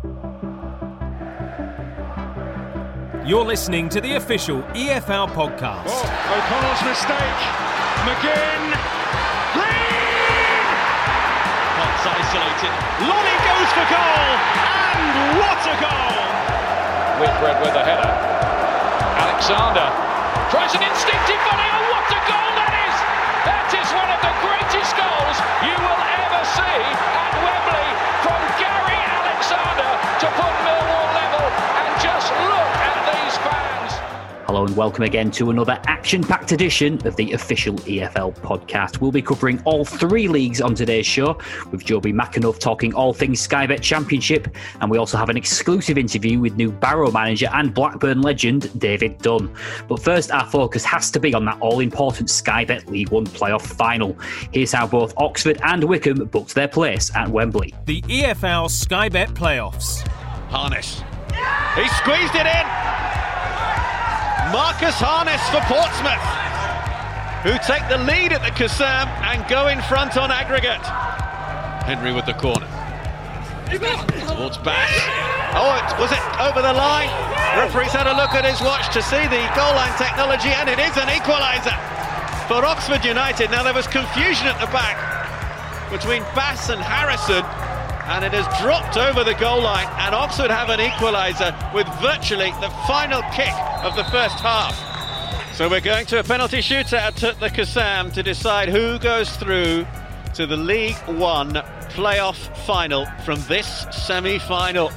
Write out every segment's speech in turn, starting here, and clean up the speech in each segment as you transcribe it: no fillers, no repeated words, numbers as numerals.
You're listening to the official EFL podcast. Oh, O'Connell's mistake. McGinn. Green! Potts isolated. Lonnie goes for goal. And what a goal! Whitbread with a header. Alexander tries an instinctive volley. Oh, what a goal that is! That is one of the greatest goals you will ever see at Wembley from Gary Alexander to put Millwall level. And just look at these fans. Hello and welcome again to another action-packed edition of the official EFL podcast. We'll be covering all three leagues on today's show, with Joby McAnuff talking all things Sky Bet Championship, and we also have an exclusive interview with new Barrow manager and Blackburn legend David Dunn. But first, our focus has to be on that all-important Sky Bet League One playoff final. Here's how both Oxford and Wycombe booked their place at Wembley. The EFL Sky Bet Playoffs. Harness. He squeezed it in. Marcus Harness for Portsmouth, who take the lead at the Kassam and go in front on aggregate. Henry with the corner. Towards Bass. Oh, was it over the line? Referee's had a look at his watch to see the goal line technology, and it is an equaliser for Oxford United. Now, there was confusion at the back between Bass and Harrison, and it has dropped over the goal line, and Oxford have an equaliser with virtually the final kick of the first half. So we're going to a penalty shootout at the Kassam to decide who goes through to the League One playoff final from this semi-final.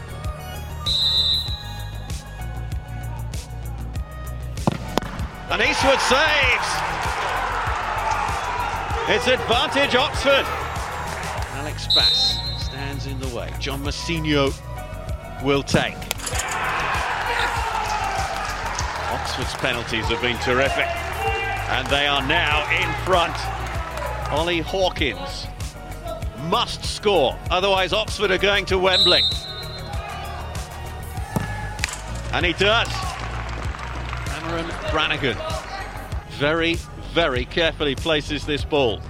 And Eastwood saves! It's advantage Oxford. Alex Bass stands in the way. John Massinho will take. Oxford's penalties have been terrific, and they are now in front. Ollie Hawkins must score, otherwise Oxford are going to Wembley. And he does. Cameron Brannigan very, very carefully places this ball.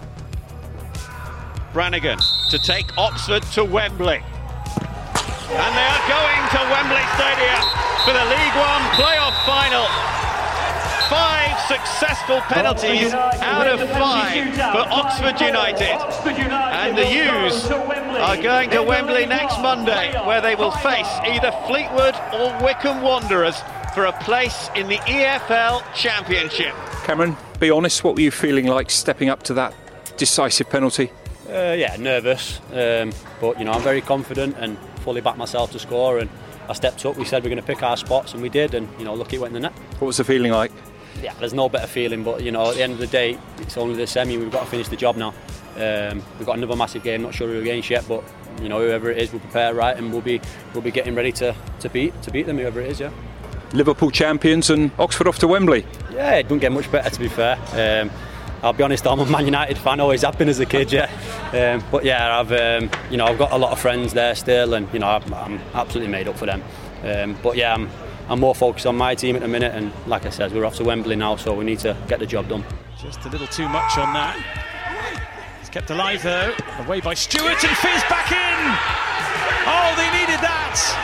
Brannigan to take Oxford to Wembley. And they are going to Wembley Stadium for the League One playoff final. 5 successful penalties out of 5 for Oxford United. And the U's are going to Wembley next Monday, where they will face either Fleetwood or Wycombe Wanderers for a place in the EFL Championship. Cameron, be honest, what were you feeling like stepping up to that decisive penalty? Yeah, nervous, but I'm very confident and fully back myself to score, and I stepped up. We said we're going to pick our spots, and we did, and lucky it went in the net. What was the feeling like? Yeah, there's no better feeling, but at the end of the day, it's only the semi. We've got to finish the job now. We've got another massive game, not sure who we're against yet, but whoever it is, we'll prepare right, and we'll be getting ready to beat them, whoever it is. Yeah. Liverpool champions and Oxford off to Wembley. Yeah, it doesn't get much better, to be fair. I'll be honest, I'm a Man United fan, always have been as a kid, yeah. But yeah, I've got a lot of friends there still, and I'm absolutely made up for them. But yeah, I'm more focused on my team at the minute, and like I said, we're off to Wembley now, so we need to get the job done. Just a little too much on that. It's kept alive though, away by Stewart, and Fizz back in! Oh, they needed that!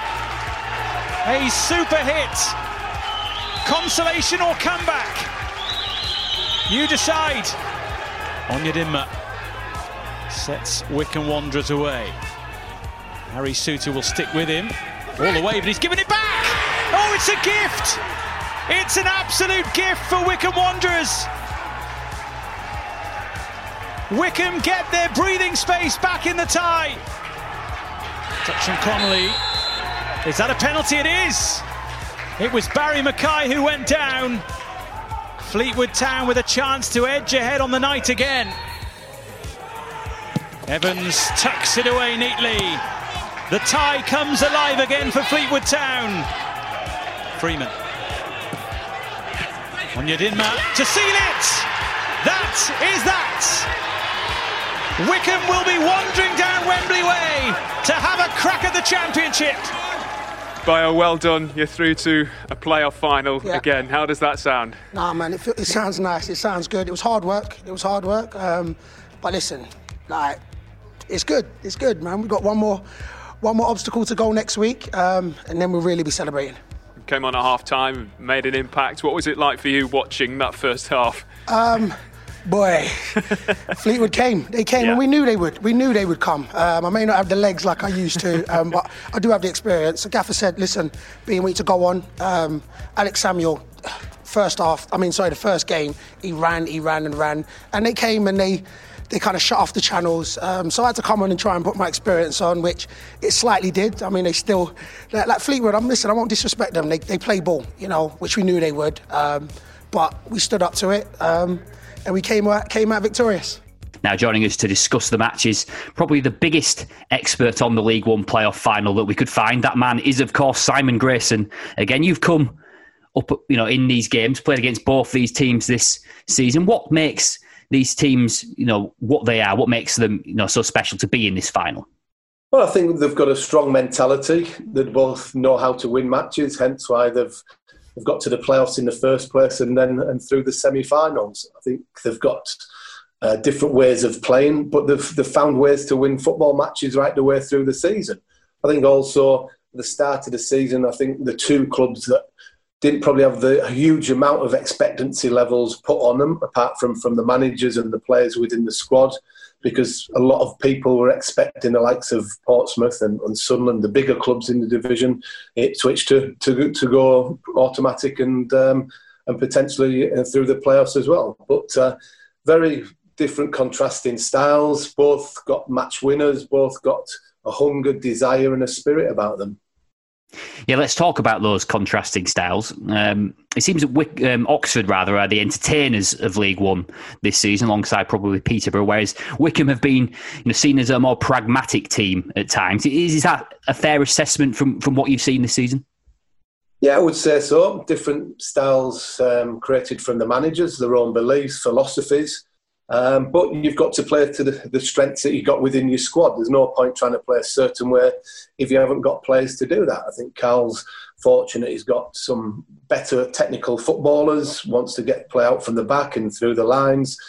A super hit! Consolation or comeback? You decide. Onyedinma sets Wycombe Wanderers away. Harry Souttar will stick with him all the way, but he's given it back! Oh, it's a gift! It's an absolute gift for Wycombe Wanderers! Wycombe get their breathing space back in the tie. Touch from Connolly. Is that a penalty? It is! It was Barry Mackay who went down. Fleetwood Town with a chance to edge ahead on the night again. Evans tucks it away neatly. The tie comes alive again for Fleetwood Town. Freeman. Onyedinma to seal it! That is that! Wycombe will be wandering down Wembley Way to have a crack at the championship. Bio, well done. You're through to a playoff final again. How does that sound? Nah, man, it sounds nice. It sounds good. It was hard work. But listen, it's good. It's good, man. We've got one more one more obstacle to go next week, and then we'll really be celebrating. Came on at half-time, made an impact. What was it like for you watching that first half? Boy, Fleetwood came. They came, and we knew they would. We knew they would come. I may not have the legs like I used to, but I do have the experience. The gaffer said, listen, being weak to go on. Alex Samuel, the first game, he ran, and they came and they kind of shut off the channels. So I had to come on and try and put my experience on, which it slightly did. I mean, they still, like Fleetwood, I won't disrespect them. They play ball, which we knew they would. But we stood up to it, and we came out victorious. Now joining us to discuss the match is probably the biggest expert on the League One playoff final that we could find. That man is, of course, Simon Grayson. Again, you've come up, in these games, played against both these teams this season. What makes these teams, what they are? What makes them, so special to be in this final? Well, I think they've got a strong mentality. They both know how to win matches, hence why they've got to the playoffs in the first place and through the semi-finals. I think they've got different ways of playing, but they've found ways to win football matches right the way through the season. I think also at the start of the season, I think the two clubs that didn't probably have the huge amount of expectancy levels put on them, apart from the managers and the players within the squad, because a lot of people were expecting the likes of Portsmouth and Sunderland, the bigger clubs in the division, Ipswich to go automatic and potentially through the playoffs as well. But very different contrasting styles, both got match winners, both got a hunger, desire and a spirit about them. Yeah, let's talk about those contrasting styles. It seems that Oxford are the entertainers of League One this season, alongside probably Peterborough, whereas Wycombe have been seen as a more pragmatic team at times. Is that a fair assessment from what you've seen this season? Yeah, I would say so. Different styles created from the managers, their own beliefs, philosophies. But you've got to play to the strengths that you've got within your squad. There's no point trying to play a certain way if you haven't got players to do that. I think Carl's fortunate. He's got some better technical footballers, wants to play out from the back and through the lines.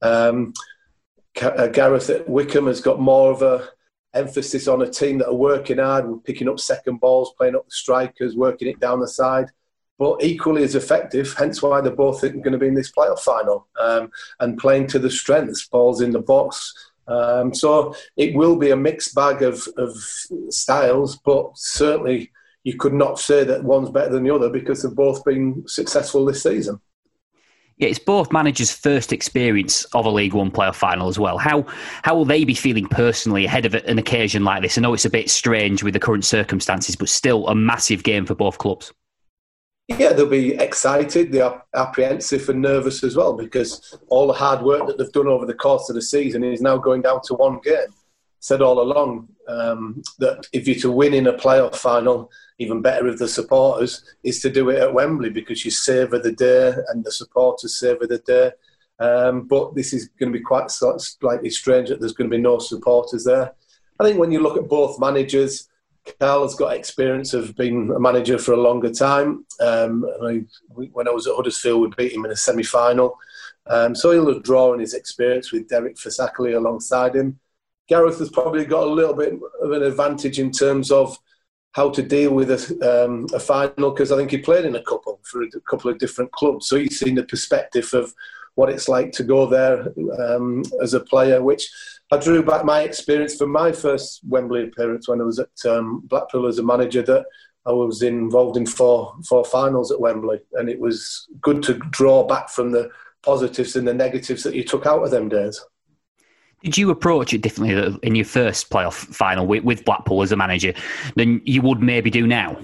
Gareth at Wycombe has got more of a emphasis on a team that are working hard, picking up second balls, playing up the strikers, working it down the side. But equally as effective, hence why they're both going to be in this playoff final and playing to the strengths, balls in the box. So it will be a mixed bag of styles, but certainly you could not say that one's better than the other because they've both been successful this season. Yeah, it's both managers' first experience of a League One playoff final as well. How will they be feeling personally ahead of an occasion like this? I know it's a bit strange with the current circumstances, but still a massive game for both clubs. Yeah, they'll be excited. They are apprehensive and nervous as well because all the hard work that they've done over the course of the season is now going down to one game. Said all along that if you're to win in a playoff final, even better with the supporters, is to do it at Wembley because you savour the day and the supporters savour the day. But this is going to be quite slightly strange that there's going to be no supporters there. I think when you look at both managers, Carl has got experience of being a manager for a longer time. When I was at Huddersfield, we beat him in a semi-final. So he'll draw on his experience with Derek Fasakli alongside him. Gareth has probably got a little bit of an advantage in terms of how to deal with a final because I think he played in a couple of different clubs. So he's seen the perspective of what it's like to go there as a player, which I drew back my experience from my first Wembley appearance when I was at Blackpool as a manager that I was involved in four finals at Wembley. And it was good to draw back from the positives and the negatives that you took out of them days. Did you approach it differently in your first playoff final with Blackpool as a manager than you would maybe do now?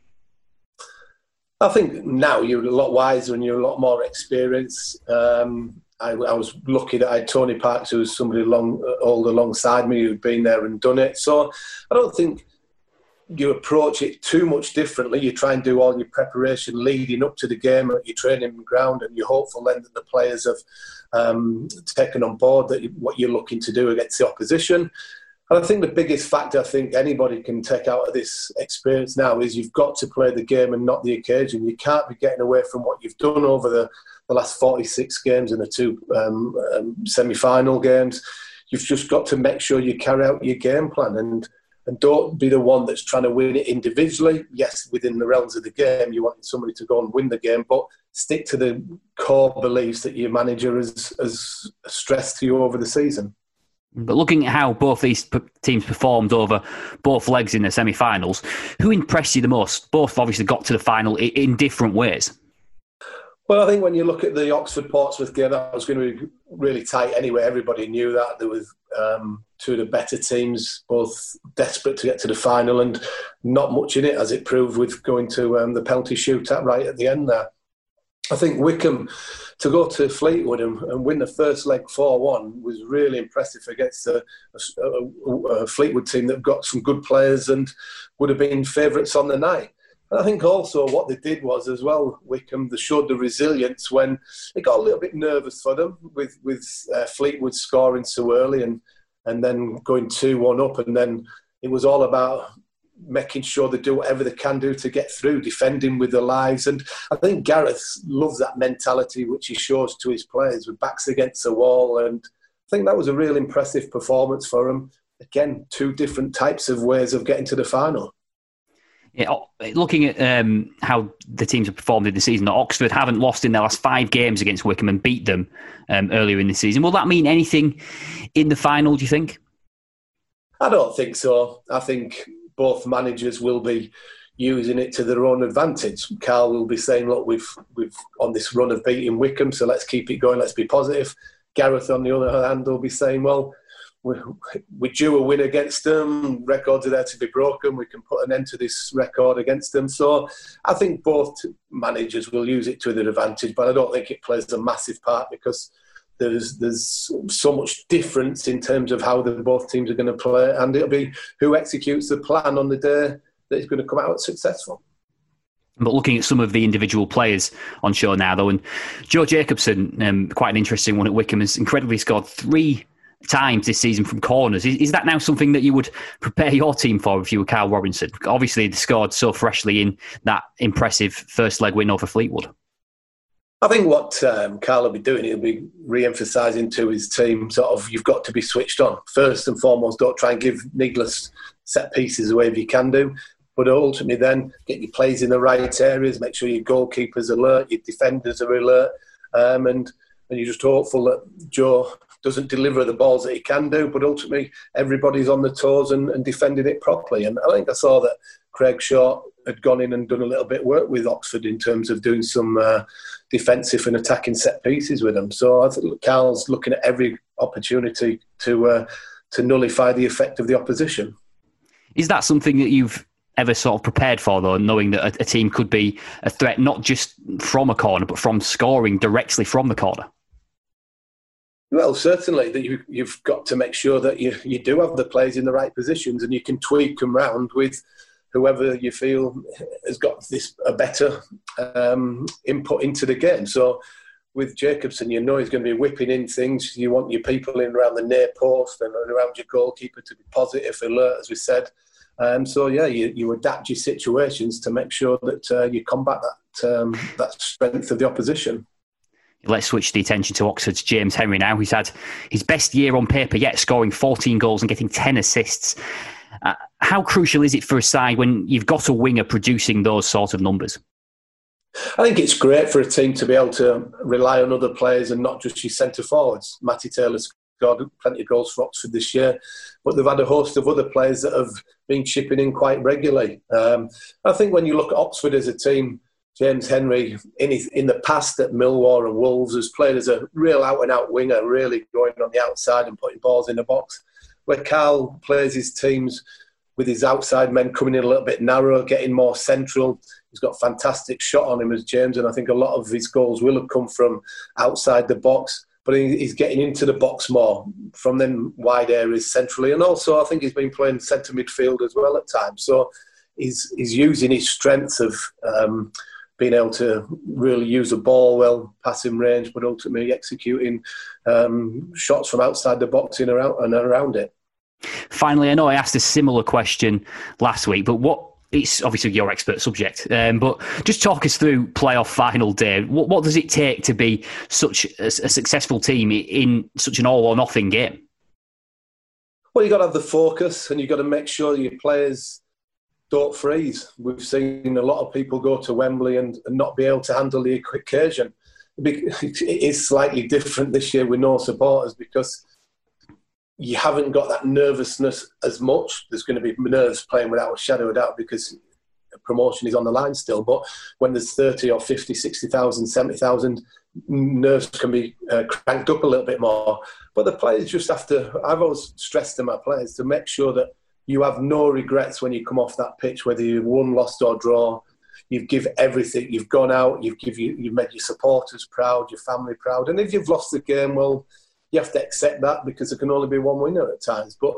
I think now you're a lot wiser and you're a lot more experienced. I was lucky that I had Tony Parks, who was somebody old alongside me who'd been there and done it. So I don't think you approach it too much differently. You try and do all your preparation leading up to the game at your training ground, and you're hopeful then that the players have taken on board what you're looking to do against the opposition. And I think the biggest factor I think anybody can take out of this experience now is you've got to play the game and not the occasion. You can't be getting away from what you've done over the last 46 games and the two semi-final games. You've just got to make sure you carry out your game plan. And and don't be the one that's trying to win it individually. Yes, within the realms of the game, you want somebody to go and win the game, but stick to the core beliefs that your manager has stressed to you over the season. But looking at how both these teams performed over both legs in the semi-finals, who impressed you the most? Both obviously got to the final in different ways. Well, I think when you look at the Oxford-Portsmouth game, that was going to be really tight anyway. Everybody knew that. There was two of the better teams, both desperate to get to the final, and not much in it, as it proved, with going to the penalty shootout right at the end there. I think Wycombe, to go to Fleetwood and win the first leg 4-1 was really impressive against a Fleetwood team that got some good players and would have been favourites on the night. And I think also what they did was as well, Wycombe, they showed the resilience when it got a little bit nervous for them with Fleetwood scoring so early and then going 2-1 up, and then it was all about making sure they do whatever they can do to get through, defending with their lives. And I think Gareth loves that mentality which he shows to his players with backs against the wall, and I think that was a real impressive performance for him. Again, two different types of ways of getting to the final. Yeah, looking at how the teams have performed in the season, Oxford haven't lost in their last 5 games against Wycombe and beat them earlier in the season. Will that mean anything in the final, do you think? I don't think so. I think both managers will be using it to their own advantage. Carl will be saying, look, we've on this run of beating Wycombe, so let's keep it going, let's be positive. Gareth, on the other hand, will be saying, well, we're due a win against them, records are there to be broken, we can put an end to this record against them. So I think both managers will use it to their advantage, but I don't think it plays a massive part because there's so much difference in terms of how both teams are going to play, and it'll be who executes the plan on the day that is going to come out successful. But looking at some of the individual players on show now, though, and Joe Jacobson, quite an interesting one at Wycombe, has incredibly scored 3 times this season from corners. Is that now something that you would prepare your team for if you were Carl Robinson? Obviously, they scored so freshly in that impressive first leg win over Fleetwood. I think what Carl will be doing, he'll be re-emphasising to his team, sort of, you've got to be switched on. First and foremost, don't try and give needless set pieces away if you can do, but ultimately then get your plays in the right areas, make sure your goalkeeper's alert, your defenders are alert, and you're just hopeful that Joe doesn't deliver the balls that he can do, but ultimately everybody's on the toes and defending it properly. And I think I saw that Craig Short had gone in and done a little bit of work with Oxford in terms of doing some defensive and attacking set pieces with them. So I think Carl's looking at every opportunity to nullify the effect of the opposition. Is that something that you've ever sort of prepared for, though, knowing that a team could be a threat not just from a corner, but from scoring directly from the corner? Well, certainly that you've got to make sure that you do have the players in the right positions, and you can tweak them round with whoever you feel has got a better input into the game. So with Jacobson, you know he's going to be whipping in things. You want your people in around the near post and around your goalkeeper to be positive, alert, as we said. So yeah, you adapt your situations to make sure that you combat that strength of the opposition. Let's switch the attention to Oxford's James Henry now. He's had his best year on paper yet, scoring 14 goals and getting 10 assists. How crucial is it for a side when you've got a winger producing those sort of numbers? I think it's great for a team to be able to rely on other players and not just your centre forwards. Matty Taylor's scored plenty of goals for Oxford this year, but they've had a host of other players that have been chipping in quite regularly. I think when you look at Oxford as a team, James Henry, in the past at Millwall and Wolves, has played as a real out-and-out winger, really going on the outside and putting balls in the box. Where Carl plays his teams with his outside men coming in a little bit narrow, getting more central. He's got a fantastic shot on him as James, and I think a lot of his goals will have come from outside the box. But he's getting into the box more from them wide areas centrally. And also I think he's been playing centre midfield as well at times. So he's using his strengths of being able to really use the ball well, passing range, but ultimately executing shots from outside the box and around it. Finally, I know I asked a similar question last week, but it's obviously your expert subject, but just talk us through playoff final day. What does it take to be such a successful team in such an all-or-nothing game? Well, you've got to have the focus, and you've got to make sure your players don't freeze. We've seen a lot of people go to Wembley and not be able to handle the occasion. It is slightly different this year with no supporters because you haven't got that nervousness as much. There's going to be nerves playing without a shadow of doubt because promotion is on the line still. But when there's 30 or 50, 60,000, 70,000, nerves can be cranked up a little bit more. But the players just have to, I've always stressed to my players to make sure that you have no regrets when you come off that pitch, whether you've won, lost or draw. You've given everything. You've gone out. You've made your supporters proud, your family proud. And if you've lost the game, well, you have to accept that because there can only be one winner at times. But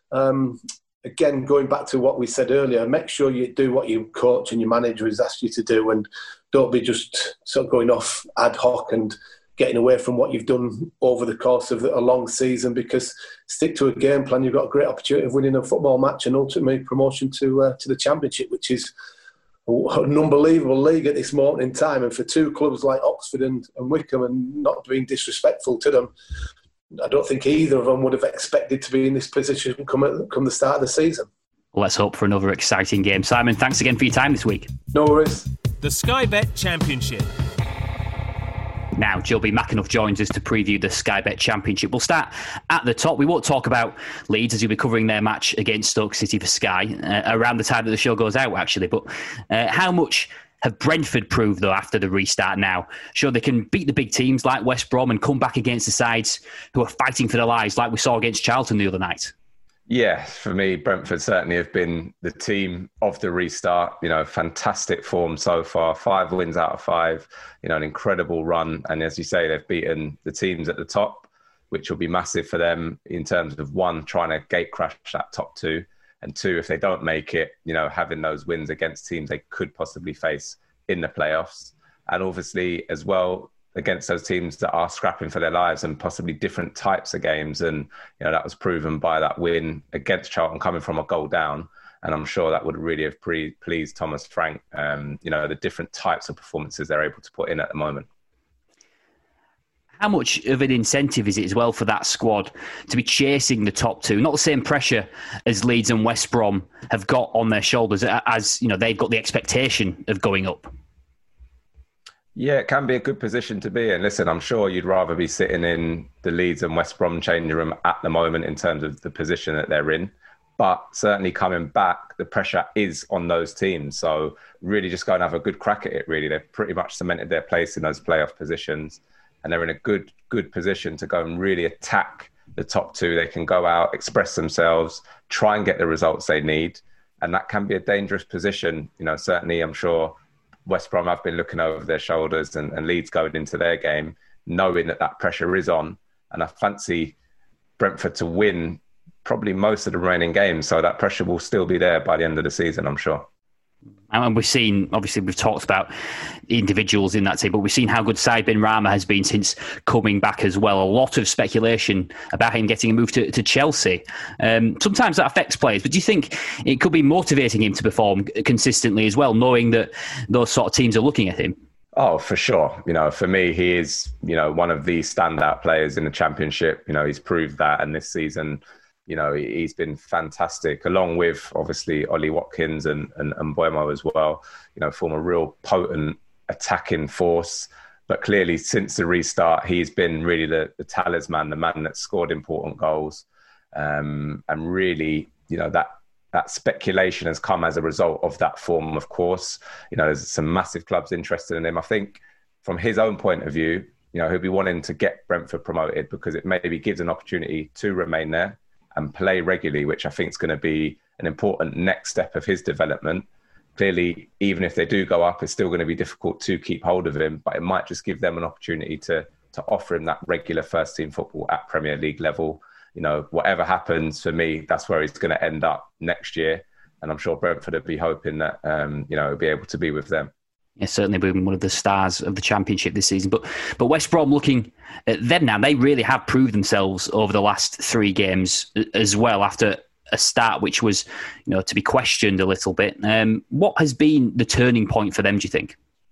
again, going back to what we said earlier, make sure you do what your coach and your manager has asked you to do, and don't be just sort of going off ad hoc and getting away from what you've done over the course of a long season, because stick to a game plan. You've got a great opportunity of winning a football match and ultimately promotion to the Championship, which is an unbelievable league at this moment in time. And for two clubs like Oxford and Wycombe, and not being disrespectful to them, I don't think either of them would have expected to be in this position come the start of the season. Let's hope for another exciting game. Simon, thanks again for your time this week. No worries. The Sky Bet Championship. Now, Joby McAnuff joins us to preview the Sky Bet Championship. We'll start at the top. We won't talk about Leeds as you'll be covering their match against Stoke City for Sky around the time that the show goes out, actually. But how much have Brentford proved, though, after the restart now? Sure, they can beat the big teams like West Brom and come back against the sides who are fighting for their lives, like we saw against Charlton the other night. Yeah, for me, Brentford certainly have been the team of the restart. You know, fantastic form so far, 5 wins out of 5, you know, an incredible run. And as you say, they've beaten the teams at the top, which will be massive for them in terms of, 1, trying to gate crash that top 2. And 2, if they don't make it, you know, having those wins against teams they could possibly face in the playoffs. And obviously as well, against those teams that are scrapping for their lives and possibly different types of games. And, you know, that was proven by that win against Charlton coming from a goal down. And I'm sure that would really have pleased Thomas Frank, you know, the different types of performances they're able to put in at the moment. How much of an incentive is it as well for that squad to be chasing the top 2? Not the same pressure as Leeds and West Brom have got on their shoulders as, you know, they've got the expectation of going up. Yeah, it can be a good position to be in. Listen, I'm sure you'd rather be sitting in the Leeds and West Brom changing room at the moment in terms of the position that they're in. But certainly coming back, the pressure is on those teams. So really just go and have a good crack at it, really. They've pretty much cemented their place in those playoff positions. And they're in a good position to go and really attack the top 2. They can go out, express themselves, try and get the results they need. And that can be a dangerous position. You know, certainly I'm sure West Brom have been looking over their shoulders and Leeds going into their game, knowing that pressure is on. And I fancy Brentford to win probably most of the remaining games. So that pressure will still be there by the end of the season, I'm sure. And we've seen, obviously, we've talked about individuals in that team, but we've seen how good Said Benrahma has been since coming back as well. A lot of speculation about him getting a move to Chelsea. Sometimes that affects players, but do you think it could be motivating him to perform consistently as well, knowing that those sort of teams are looking at him? Oh, for sure. You know, for me, he is, you know, one of the standout players in the Championship. You know, he's proved that, and this season, you know, he's been fantastic, along with obviously Ollie Watkins and Mbeumo as well. You know, form a real potent attacking force. But clearly, since the restart, he's been really the talisman, the man that scored important goals. And really, you know, that speculation has come as a result of that form, of course. You know, there's some massive clubs interested in him. I think from his own point of view, you know, he'll be wanting to get Brentford promoted because it maybe gives an opportunity to remain there and play regularly, which I think is going to be an important next step of his development. Clearly, even if they do go up, it's still going to be difficult to keep hold of him, but it might just give them an opportunity to offer him that regular first-team football at Premier League level. You know, whatever happens for me, that's where he's going to end up next year. And I'm sure Brentford will be hoping that, you know, he'll be able to be with them. Yeah, certainly been one of the stars of the Championship this season. But West Brom, looking at them now, they really have proved themselves over the last 3 games as well, after a start which was, you know, to be questioned a little bit. What has been the turning point for them, do you think?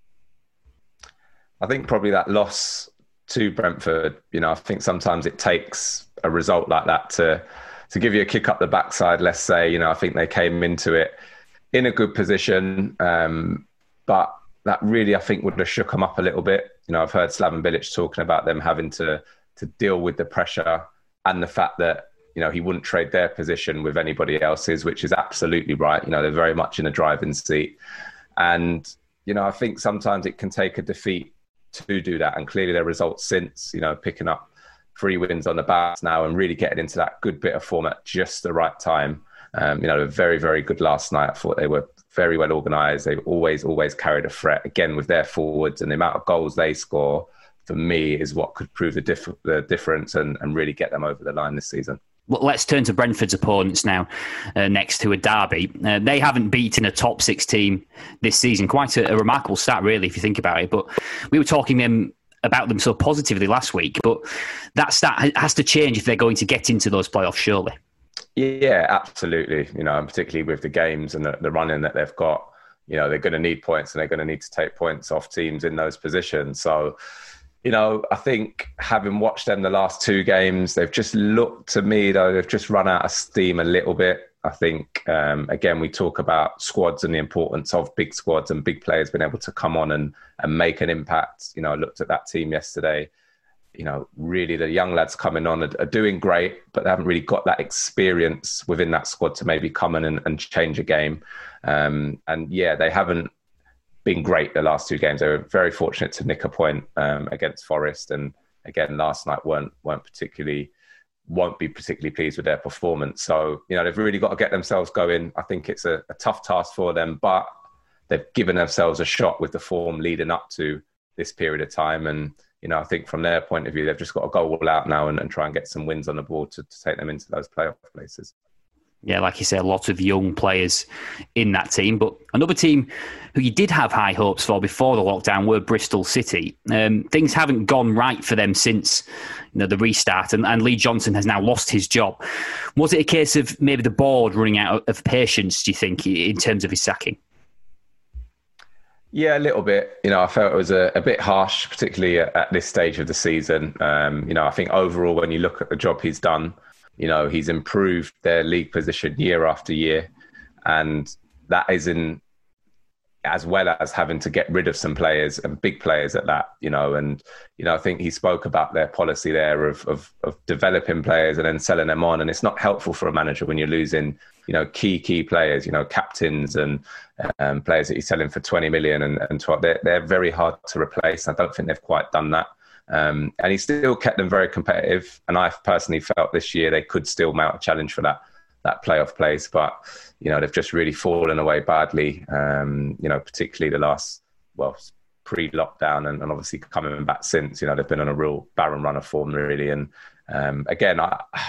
I think probably that loss to Brentford. You know, I think sometimes it takes a result like that to to give you a kick up the backside, let's say, I think they came into it in a good position, but that really, I think, would have shook them up a little bit. I've heard Slaven Bilic talking about them having to deal with the pressure and the fact that, he wouldn't trade their position with anybody else's, which is absolutely right. They're very much in a driving seat. And, I think sometimes it can take a defeat to do that. And clearly their results since, picking up 3 wins on the bounce now and really getting into that good bit of form at just the right time. Very, very good last night. I thought they were very well organised. They've always carried a threat. Again, with their forwards and the amount of goals they score, for me, is what could prove the difference and really get them over the line this season. Well, let's turn to Brentford's opponents now, next to a derby. They haven't beaten a top 6 team this season. Quite a remarkable stat, really, if you think about it. But we were talking about them so positively last week. But that stat has to change if they're going to get into those playoffs, surely. Yeah, absolutely. And particularly with the games and the running that they've got, they're going to need points and they're going to need to take points off teams in those positions. So, I think having watched them the last 2 games, they've just looked to me, though, they've just run out of steam a little bit. I think, again, we talk about squads and the importance of big squads and big players being able to come on and make an impact. I looked at that team yesterday. Really the young lads coming on are doing great, but they haven't really got that experience within that squad to maybe come in and change a game. They haven't been great the last 2 games. They were very fortunate to nick a point against Forest, and again last night won't be particularly pleased with their performance. So they've really got to get themselves going. I think it's a tough task for them, but they've given themselves a shot with the form leading up to this period of time. And I think from their point of view, they've just got to go all out now and try and get some wins on the board to take them into those playoff places. Yeah, like you say, a lot of young players in that team. But another team who you did have high hopes for before the lockdown were Bristol City. Things haven't gone right for them since the restart, and Lee Johnson has now lost his job. Was it a case of maybe the board running out of patience, do you think, in terms of his sacking? Yeah, a little bit. I felt it was a bit harsh, particularly at this stage of the season. I think overall, when you look at the job he's done, he's improved their league position year after year. And that is as well as having to get rid of some players and big players at that, and, I think he spoke about their policy there of developing players and then selling them on. And it's not helpful for a manager when you're losing, key players, captains and players that you're selling for 20 million and 12. They're very hard to replace. I don't think they've quite done that. And he still kept them very competitive. And I personally felt this year they could still mount a challenge for that playoff place. But, they've just really fallen away badly, particularly the last, pre-lockdown and obviously coming back since, they've been on a real barren run of form, really. And again,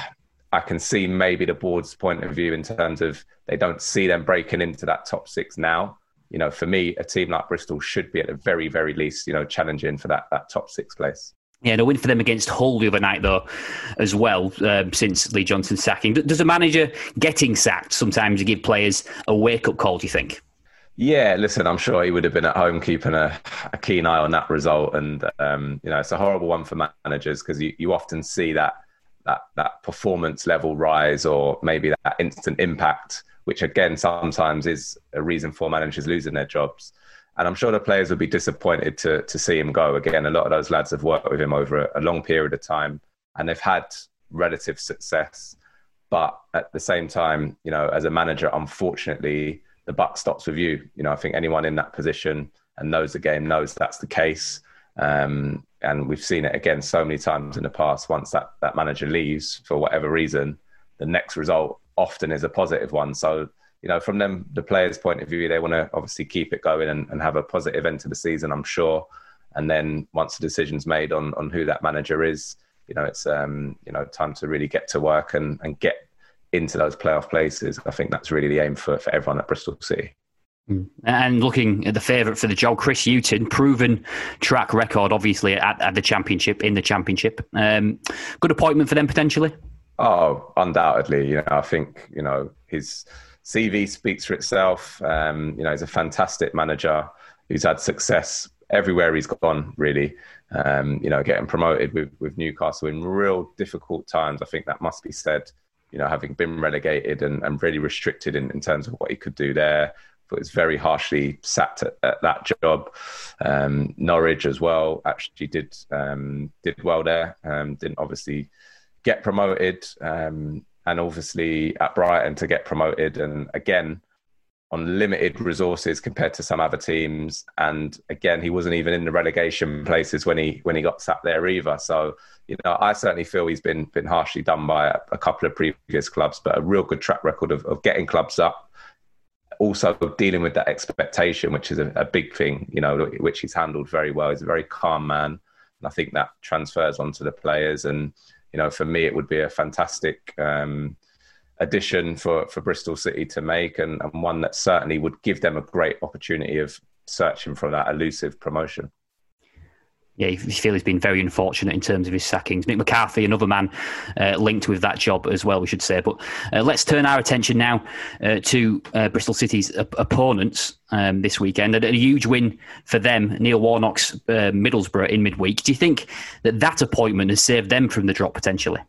I can see maybe the board's point of view in terms of they don't see them breaking into that top 6 now. For me, a team like Bristol should be at the very, very least, challenging for that top 6 place. Yeah, and a win for them against Hull the other night, though, as well, since Lee Johnson's sacking. Does a manager getting sacked sometimes give players a wake-up call, do you think? Yeah, listen, I'm sure he would have been at home keeping a keen eye on that result. And, it's a horrible one for managers because you often see that performance level rise or maybe that instant impact, which again, sometimes is a reason for managers losing their jobs. And I'm sure the players would be disappointed to see him go. Again, a lot of those lads have worked with him over a long period of time and they've had relative success. But at the same time, as a manager, unfortunately, the buck stops with you. I think anyone in that position and knows the game knows that's the case. And we've seen it again so many times in the past. Once that manager leaves for whatever reason, the next result often is a positive one. So, from them, the players' point of view, they want to obviously keep it going and have a positive end to the season, I'm sure. And then once the decision's made on who that manager is, it's time to really get to work and get into those playoff places. I think that's really the aim for everyone at Bristol City. And looking at the favourite for the job, Chris Hughton, proven track record, obviously, at the Championship, in the Championship. Good appointment for them, potentially? Oh, undoubtedly. I think, his CV speaks for itself. He's a fantastic manager who's had success everywhere he's gone, really. Getting promoted with Newcastle in real difficult times. I think that must be said. having been relegated and really restricted in terms of what he could do there. But was very harshly sacked at that job. Norwich as well actually did well there. Didn't obviously get promoted, and obviously at Brighton to get promoted, and again on limited resources compared to some other teams. And again, he wasn't even in the relegation places when he got sacked there either. So I certainly feel he's been harshly done by a couple of previous clubs, but a real good track record of getting clubs up. Also dealing with that expectation, which is a big thing, which he's handled very well. He's a very calm man. And I think that transfers onto the players. And, for me, it would be a fantastic addition for Bristol City to make, and one that certainly would give them a great opportunity of searching for that elusive promotion. Yeah, you feel he's been very unfortunate in terms of his sackings. Mick McCarthy, another man linked with that job as well, we should say. But let's turn our attention now to Bristol City's opponents this weekend. A huge win for them, Neil Warnock's Middlesbrough in midweek. Do you think that appointment has saved them from the drop potentially?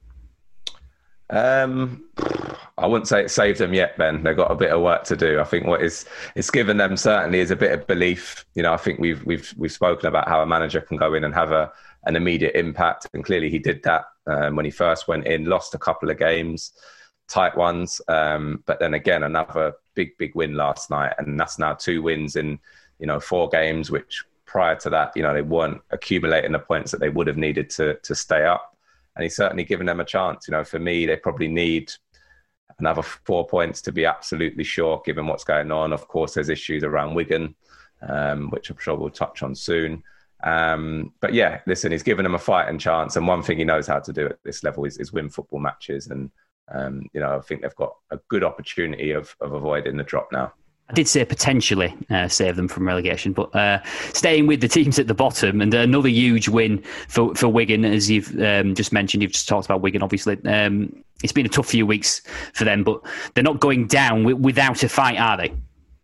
I wouldn't say it saved them yet, Ben. They've got a bit of work to do. I think what it's given them certainly is a bit of belief. I think we've spoken about how a manager can go in and have an immediate impact, and clearly he did that when he first went in. Lost a couple of games, tight ones, but then again another big win last night, and that's now 2 wins in 4 games. Which prior to that, they weren't accumulating the points that they would have needed to stay up. And he's certainly given them a chance. For me, they probably need another 4 points to be absolutely sure, given what's going on. Of course, there's issues around Wigan, which I'm sure we'll touch on soon. But yeah, listen, he's given them a fighting chance. And one thing he knows how to do at this level is win football matches. And, I think they've got a good opportunity of avoiding the drop now. I did say potentially save them from relegation, but staying with the teams at the bottom, and another huge win for Wigan, as you've just mentioned. You've just talked about Wigan, obviously. It's been a tough few weeks for them, but they're not going down without a fight, are they?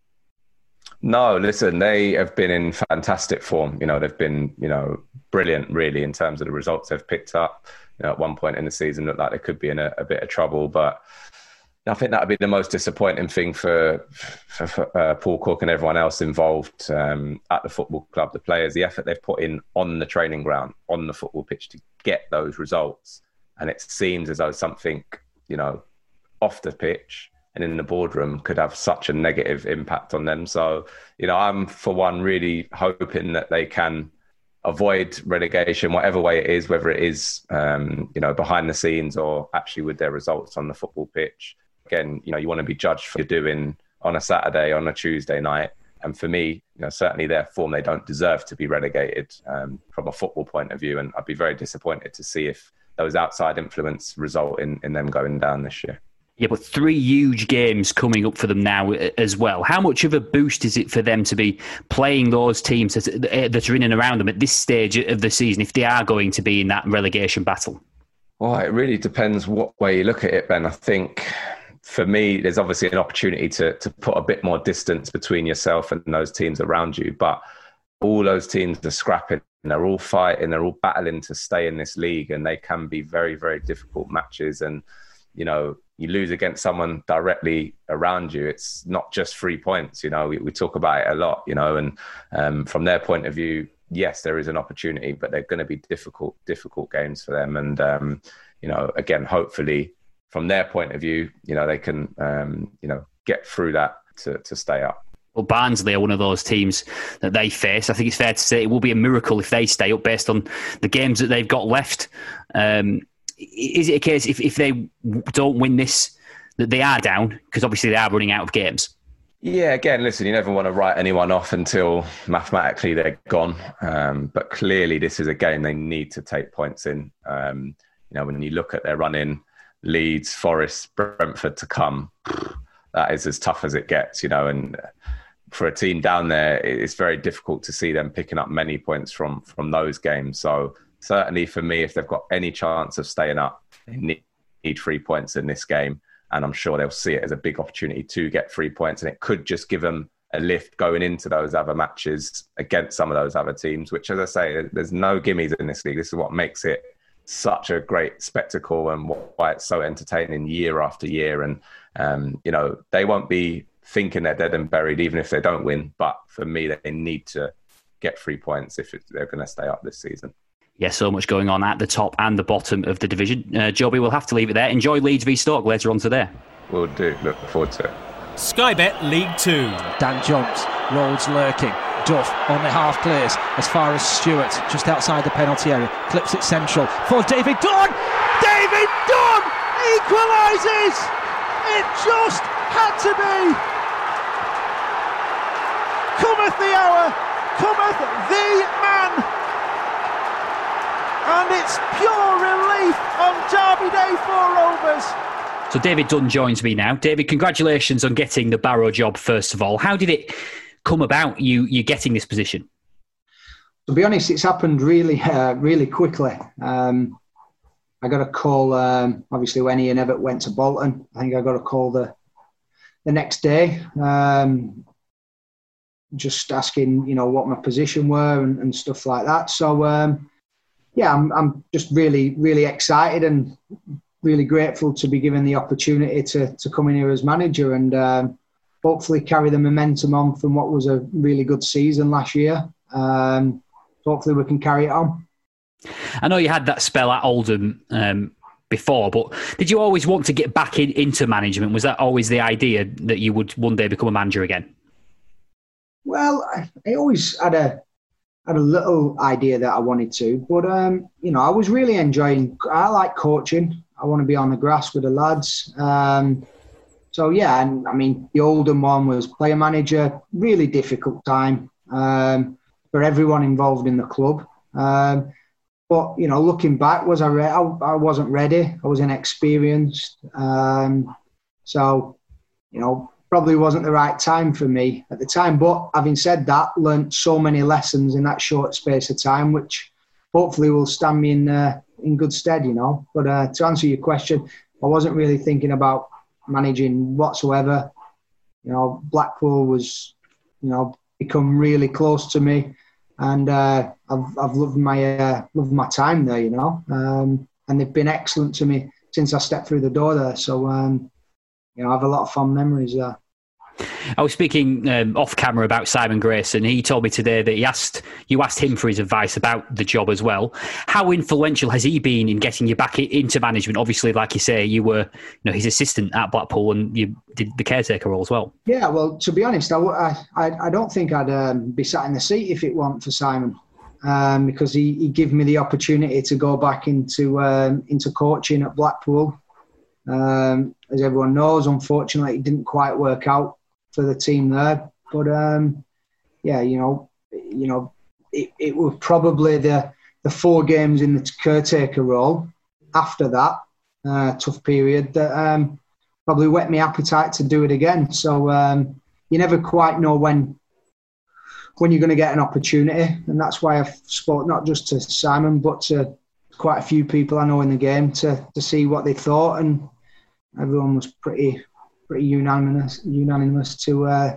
No, listen, they have been in fantastic form. They've been, brilliant, really, in terms of the results they've picked up. At one point in the season, looked like they could be in a bit of trouble, but I think that would be the most disappointing thing for Paul Cook and everyone else involved at the football club, the players, the effort they've put in on the training ground, on the football pitch to get those results. And it seems as though something, off the pitch and in the boardroom could have such a negative impact on them. So, I'm, for one, really hoping that they can avoid relegation, whatever way it is, whether it is, behind the scenes or actually with their results on the football pitch. Again, you want to be judged for what you're doing on a Saturday, on a Tuesday night. And for me, certainly their form, they don't deserve to be relegated from a football point of view. And I'd be very disappointed to see if those outside influence result in them going down this year. Yeah, but 3 huge games coming up for them now as well. How much of a boost is it for them to be playing those teams that are in and around them at this stage of the season, if they are going to be in that relegation battle? Well, it really depends what way you look at it, Ben. I think for me, there's obviously an opportunity to put a bit more distance between yourself and those teams around you. But all those teams are scrapping. They're all fighting. They're all battling to stay in this league. And they can be very, very difficult matches. And, you lose against someone directly around you. It's not just 3 points. We talk about it a lot, and from their point of view, yes, there is an opportunity, but they're going to be difficult games for them. And, again, hopefully, from their point of view, they can, get through that to stay up. Well, Barnsley are one of those teams that they face. I think it's fair to say it will be a miracle if they stay up based on the games that they've got left. Is it a case if they don't win this, that they are down? Because obviously they are running out of games. Yeah, again, listen, you never want to write anyone off until mathematically they're gone. But clearly this is a game they need to take points in. When you look at their run-in, Leeds, Forest, Brentford to come, that is as tough as it gets, and for a team down there, it's very difficult to see them picking up many points from those games. So certainly for me, if they've got any chance of staying up, they need 3 points in this game. And I'm sure they'll see it as a big opportunity to get 3 points. And it could just give them a lift going into those other matches against some of those other teams, which, as I say, there's no gimmies in this league. This is what makes it such a great spectacle and why it's so entertaining year after year. And, you know, they won't be thinking they're dead and buried even if they don't win. But for me, they need to get 3 points if they're going to stay up this season. Yeah, so much going on at the top and the bottom of the division. Joby, we'll have to leave it there. Enjoy Leeds v Stoke later on today. Will do. Look forward to it. Sky Bet League 2. Dan Johns rolls lurking. Duff on the half clears as far as Stewart, just outside the penalty area. Clips it central for David Dunn. David Dunn equalises. It just had to be. Cometh the hour. Cometh the man. And it's pure relief on Derby Day for Rovers. So David Dunn joins me now. David, congratulations on getting the Barrow job, first of all. How did it come about, you getting this position? To be honest, it's happened really quickly. I got a call, obviously, when Ian Evatt went to Bolton. I think I got a call the next day, just asking, you know, what my position were and stuff like that. So, yeah, I'm just really excited and really grateful to be given the opportunity to come in here as manager and hopefully carry the momentum on from what was a really good season last year. Hopefully we can carry it on. I know you had that spell at Oldham before, but did you always want to get back into management? Was that always the idea that you would one day become a manager again? Well, I always had a little idea that I wanted to, but you know, I was really enjoying. I like coaching. I want to be on the grass with the lads. So yeah, and I mean, the Oldham one was player manager. Really difficult time for everyone involved in the club. But you know, looking back, was I wasn't ready. I was inexperienced. So you know, probably wasn't the right time for me at the time. But having said that, learnt so many lessons in that short space of time, which hopefully will stand me in good stead, you know. But to answer your question, I wasn't really thinking about managing whatsoever. You know, Blackpool was, you know, become really close to me, and I've loved my time there, you know. And they've been excellent to me since I stepped through the door there. So, you know, I have a lot of fond memories there. I was speaking off camera about Simon Grayson. He told me today that you asked him for his advice about the job as well. How influential has he been in getting you back into management? Obviously, like you say, you were, you know, his assistant at Blackpool, and you did the caretaker role as well. Yeah, well, to be honest, I don't think I'd be sat in the seat if it weren't for Simon, because he gave me the opportunity to go back into coaching at Blackpool. As everyone knows, unfortunately, it didn't quite work out for the team there. But yeah, you know, it was probably the 4 games in the caretaker role after that tough period that probably whet my appetite to do it again. So you never quite know when you're going to get an opportunity, and that's why I've spoke not just to Simon but to quite a few people I know in the game to see what they thought, and everyone was pretty unanimous to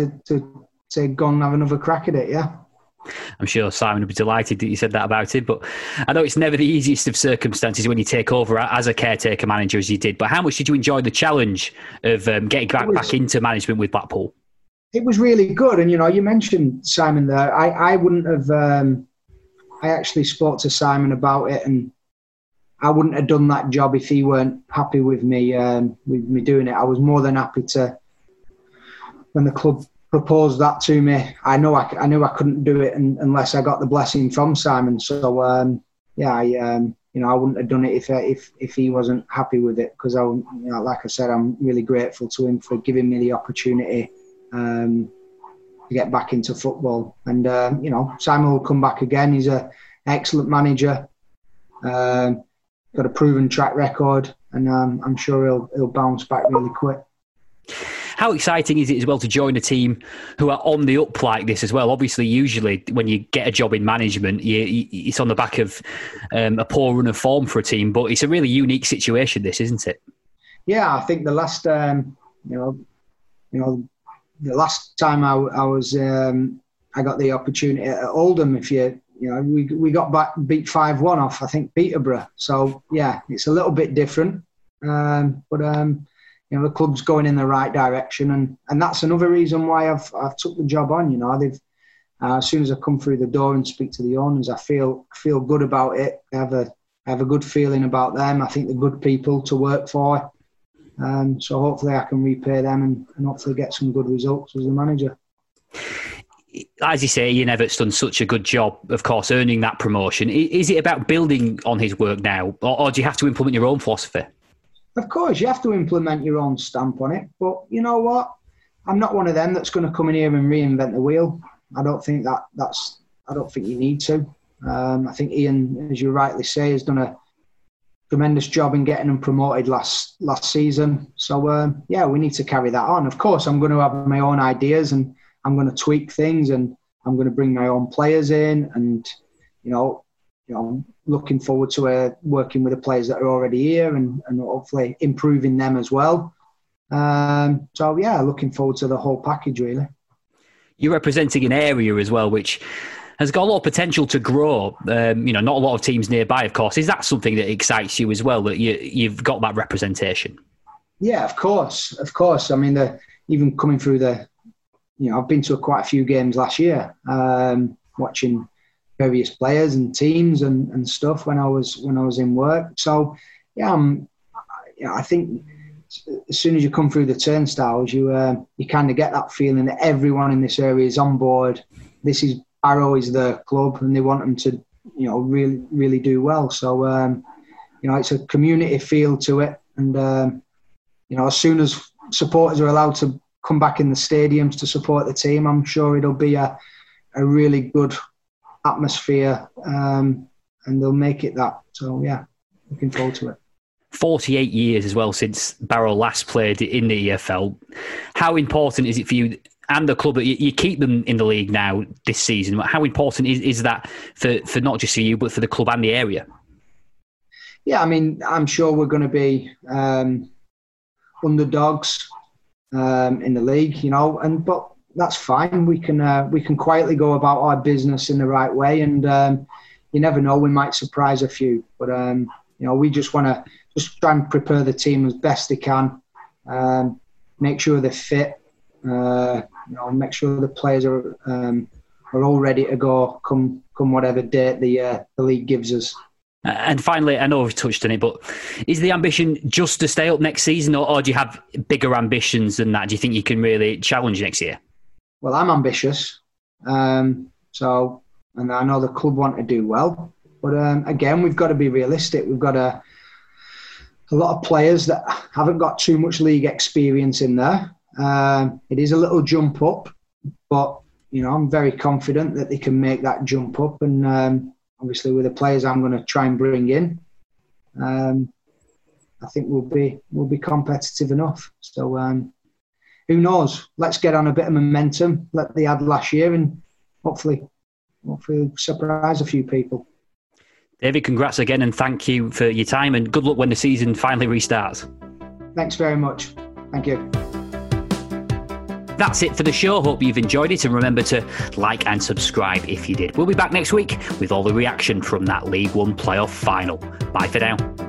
say go and have another crack at it. Yeah, I'm sure Simon would be delighted that you said that about it. But I know it's never the easiest of circumstances when you take over as a caretaker manager as you did. But how much did you enjoy the challenge of getting back into management with Blackpool? It was really good, and you know, you mentioned Simon there. I wouldn't have. I actually spoke to Simon about it, and I wouldn't have done that job if he weren't happy with me doing it. I was more than happy to. When the club proposed that to me, I knew I couldn't do it unless I got the blessing from Simon. So yeah, I wouldn't have done it if he wasn't happy with it, because like I said, I'm really grateful to him for giving me the opportunity to get back into football. And you know, Simon will come back again. He's an excellent manager. Got a proven track record, and I'm sure he'll bounce back really quick. How exciting is it as well to join a team who are on the up like this as well? Obviously, usually when you get a job in management, it's on the back of a poor run of form for a team, but it's a really unique situation, this, isn't it? Yeah, I think the last, the last time I was, I got the opportunity at Oldham. If you we got beat 5-1 off, I think, Peterborough. So yeah, it's a little bit different, but the club's going in the right direction, and that's another reason why I've took the job on. They've as soon as I come through the door and speak to the owners, I feel good about it. I have a good feeling about them. I think they're good people to work for. So hopefully I can repay them and hopefully get some good results as a manager. As you say, Ian Everett's done such a good job, of course, earning that promotion. Is it about building on his work now, or do you have to implement your own philosophy? Of course, you have to implement your own stamp on it. But you know what? I'm not one of them that's going to come in here and reinvent the wheel. I don't think I don't think you need to. I think Ian, as you rightly say, has done a tremendous job in getting them promoted last season. So we need to carry that on. Of course, I'm going to have my own ideas and I'm going to tweak things and I'm going to bring my own players in, and looking forward to working with the players that are already here and hopefully improving them as well. Looking forward to the whole package really. You're representing an area as well which has got a lot of potential to grow. Not a lot of teams nearby, of course. Is that something that excites you as well, that you've got that representation? Yeah, of course. I mean, even coming through I've been to quite a few games last year, watching various players and teams and stuff when I was in work. So, I think as soon as you come through the turnstiles, you kind of get that feeling that everyone in this area is on board. Barrow is their club, and they want them to, really, really do well. So, it's a community feel to it, and as soon as supporters are allowed to come back in the stadiums to support the team, I'm sure it'll be a really good atmosphere, and they'll make it that. So, looking forward to it. 48 years as well since Barrow last played in the EFL. How important is it for you and the club that you keep them in the league now this season? How important is that for not just for you, but for the club and the area? Yeah, I mean, I'm sure we're going to be underdogs in the league, but that's fine. We can quietly go about our business in the right way, and you never know, we might surprise a few. But we just want to try and prepare the team as best they can, make sure they're fit, make sure the players are all ready to go come whatever date the league gives us. And finally, I know we've touched on it, but is the ambition just to stay up next season, or do you have bigger ambitions than that? Do you think you can really challenge next year? Well, I'm ambitious, and I know the club want to do well, but again, we've got to be realistic. We've got a lot of players that haven't got too much league experience in there. It is a little jump up, but I'm very confident that they can make that jump up, and obviously with the players I'm going to try and bring in, I think we'll be competitive enough. So who knows? Let's get on a bit of momentum like they had last year, and hopefully surprise a few people. David, congrats again, and thank you for your time, and good luck when the season finally restarts. Thanks very much. Thank you. That's it for the show. Hope you've enjoyed it, and remember to like and subscribe if you did. We'll be back next week with all the reaction from that League One playoff final. Bye for now.